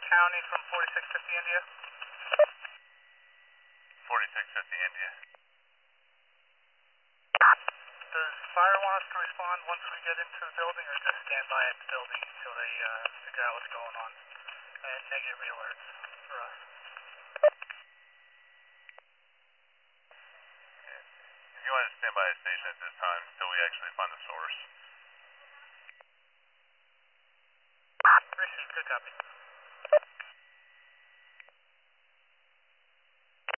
County from 4650 India. 4650 India. Does fire want us to respond once we get into the building, or just stand by at the building until they figure out what's going on? And negative alerts for us. If you want to stand by a station at this time until we actually find the source. Received. Good copy.